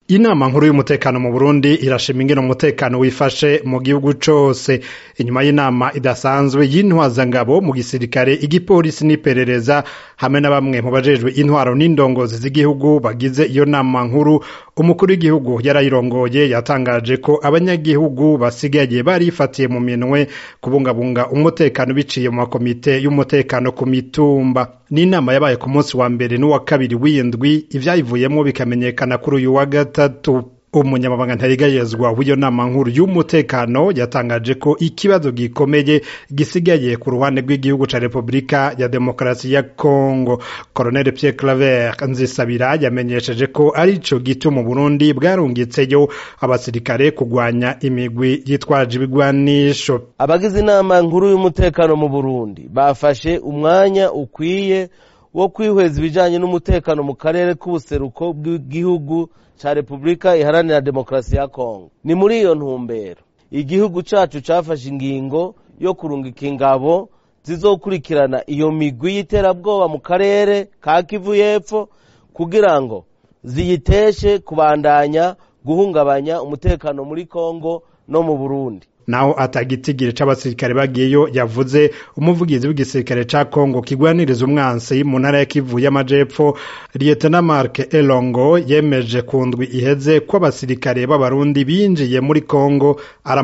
Inama nkuru y'umutekano mu Burundi irashima ingene umutekano wifashe mu gihugu cose. Inyuma y'inama idasanzwe y'intwazangabo mu gisirikare, igipolisi n'iperereza hamwe na bamwe mu bajejwe intwaro n'indongozi z'igihugu bagize iyo nama nkuru, umukuru w'igihugu yarayirongoye yatangaje ko abanyagihugu basigaye barifatiye mu minwe kubungabunga umutekano biciye mu makomite y'umutekano ku mitumba. Ni inama yabaye ku munsi wa mbere n'uwa kabiri w'indwi, ivyayivuyemwo bikamenyekana kuri uyu wa gatatu. Umunyamabanga ntarigayezwa w'iyo nama nkuru y'umutekano yatangaje ko ikibazo gikomeye gisigaye ku ruhande rw'igihugu ca Republika ya Demokarasi ya Kongo. Colonel Pierre Claver Nzisabira yamenyesheje ko arico gituma Burundi bwarungitseyo abasirikare kugwanya imigwi yitwaje ibigwanisho. Abagize inama nkuru y'umutekano mu Burundi bafashe umwanya ukwiye wo kwihweza ibijanye n'umutekano mu karere k'ubuseruko bw'igihugu cha Republika Iharanira Demokarasi ya Kongo. Ni muri iyo ntumbero igihugu cacu cafashe ingingo yo kurungika ingabo zizokurikirana iyo migwi y'iterabwoba mu karere ka Kivu y'Epfo kugira ngo ziyiteshe kubandanya guhungabanya umutekano muri Kongo no mu Burundi. Naho atagitigire c'abasirikare bagiyeyo yavuze umuvugizi w'igisirikare ca Kongo kigwaniriza umwansi mu ntara ya Kivu y'Amajepfo, Lieutenant Marc Elongo yemeje kundwi iheze ko abasirikare b'abarundi binjiye muri Kongo ari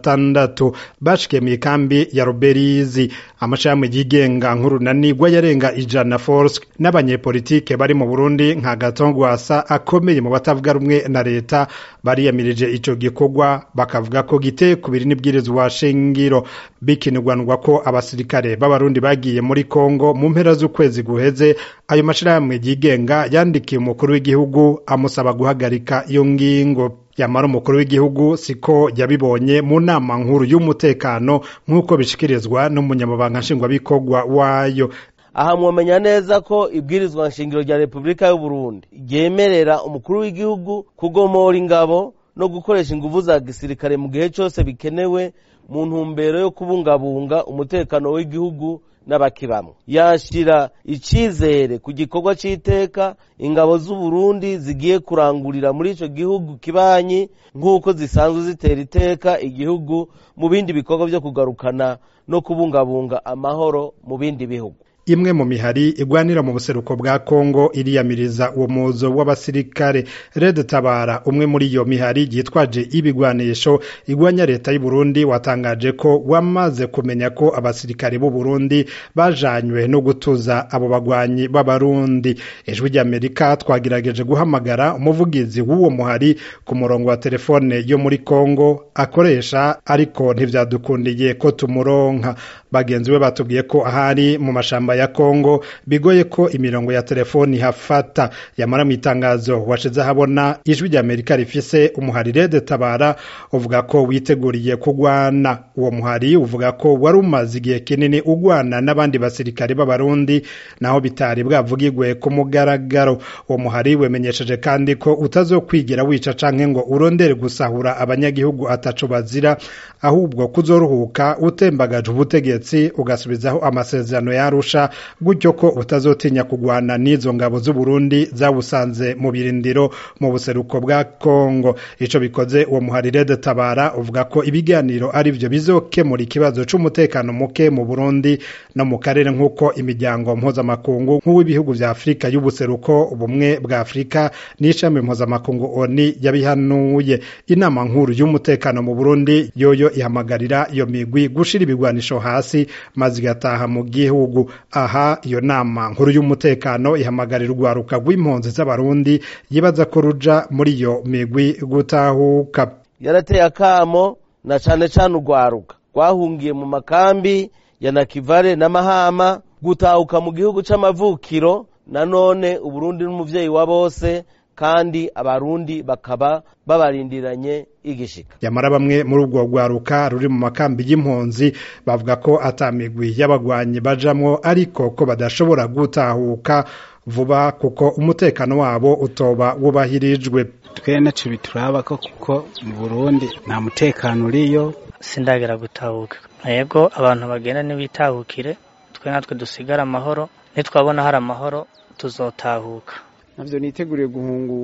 600 bashikiye mu kambi ya Ruberizi. Amashami yigenga nkuru nanigwa yarenga 100 force n'abanyepolitike bari mu Burundi nka Gatongwasa akomeye mu batavuga rumwe na leta bariyamirije ico gikorwa, bakavuga ko giteye kubiri n'ibwirizwa shingiro. Bikinirwanwa ko abasirikare b'abarundi bagiye muri Kongo mu mpera z'ukwezi guheze, ayo mashirahamwe yigenga yandikiye umukuru w'igihugu amusaba guhagarika iyo ngingo. Yamara umukuru w'igihugu siko yabibonye mu nama nkuru y'umutekano nk'uko bishikirizwa n'umunyamabanga nshingwabikorwa wayo. Aha mwomenya neza ko ibwirizwa nshingiro rya Republika y'u Burundi ryemerera umukuru w'igihugu kugomora ingabo no gukoresha inguvu za gisirikare mu gihe cyose bikenewe mu ntumbero yo kubungabunga umutekano w'igihugu n'abakibamwe. Yashira icizere ku gikorwa c'iteka ingabo z'u Burundi zigiye kurangurira muri ico gihugu kibanyi nk'uko zisanzwe zitera iteka igihugu mu bindi bikorwa byo kugarukana no kubungabunga amahoro mu bindi bihugu. Imwe mu mihari igwanira mu buseruko bwa Kongo iriyamiriza uwo muzo w'abasirikare. Red Tabara, umwe muri iyo mihari yitwaje ibigwanisho igwanya leta y'u Burundi, watangaje ko wamaze kumenya ko abasirikare b'u Burundi bajanywe no gutuza abo bagwanyi b'abarundi. Ijwi ry'Amerika twagirageje guhamagara umuvugizi w'uwo muhari ku murongo wa telefone yo muri Kongo akoresha, ariko ntivyadukundiye ko tumuronka. Bagenzi we batubwiye ko ahari mu mashamba ya Kongo bigoye ko imirongo ya telefoni hafata. Yamara mu itangazo washize habona, ijwi ry'Amerika rifise umuhari Red Tabara uvuga ko witeguriye kugwana. Uwo muhari uvuga ko wari umaze igihe kinini ugwana n'abandi basirikare b'abarundi naho bitari bwavugirwe ku mugaragaro. Uwo muhari wemenyesheje kandi ko utazokwigira wica canke ngo urondere gusahura abanyagihugu ataco bazira, ahubwo kuzoruhuka utembagaje ubutegetsi ugasubizaho amasezerano yarusha, gutyo ko utazotinya kugwana n'izo ngabo z'u Burundi zawusanze mu birindiro mu buseruko bwa Kongo. Ico bikoze uwo muhari Red Tabara uvuga ko ibiganiro ari byo bizokemura ikibazo c'umutekano muke mu Burundi no mu karere, nk'uko imiryango mpuzamakungu nk'uw'ibihugu vya Afrika y'ubuseruko, ubumwe bwa Afrika n'ishami mpuzamakungu ONU yabihanuye. Inama nkuru y'umutekano mu Burundi yoyo ihamagarira iyo migwi gushira ibigwanisho hasi maze igataha mu gihugu. Aha iyo nama nkuru y'umutekano ihamagarira urwaruka rw'impunzi z'abarundi yibaza ko ruja muri iyo migwi gutahuka. Yarateye akamo na cane urwaruka rwahungiye mu makambi ya Nakivale na Mahama gutahuka mu gihugu c'amavukiro. Nanone Uburundi n'umuvyeyi wa bose kandi abarundi bakaba babarindiranye igishika. Yamara bamwe muri ubwo rwaruka ruri mu makambi y'impunzi bavuga ko atamigwi y'abagwanyi bajamwo, ariko ko badashobora gutahuka vuba kuko umutekano wabo utoba wubahirijwe. Twe nacu bituraba ko kuko mu Burundi nta mutekano uriyo. Sindagera gutahuka. Yego abantu bagenda n'ibitahukire, twe natwe dusigara amahoro, nitwabona hari amahoro tuzotahuka. Navyo niteguriye guhunguka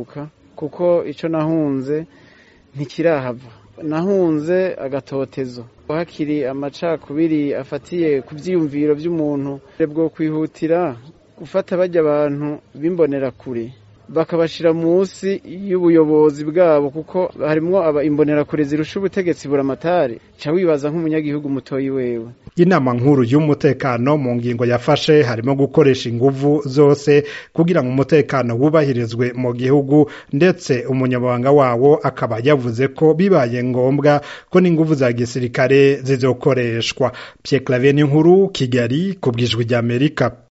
kuko ico nahunze ntikirahava. Nahunze agatotezo, hakiri amacakubiri afatiye ku vyiyumviro vy'umuntu bwo kwihutira gufata barya abantu bimbonera kure bakabashira munsi y'ubuyobozi bwabo, kuko harimwo imbonera kure zirusha ubutegetsi buramatari. Ca wibaza nk'umunyagihugu mutoyi wewe. Inama nkuru y'umutekano mu ngingo yafashe harimo gukoresha inguvu zose kugira ngo umutekano wubahirizwe mu gihugu, ndetse umunyamabanga wawo akaba yavuze ko bibaye ngombwa ko n'inguvu za gisirikare zizokoreshwa. Pierre Claver Ninkuru, Kigali, kubw'Ijwi ry'Amerika.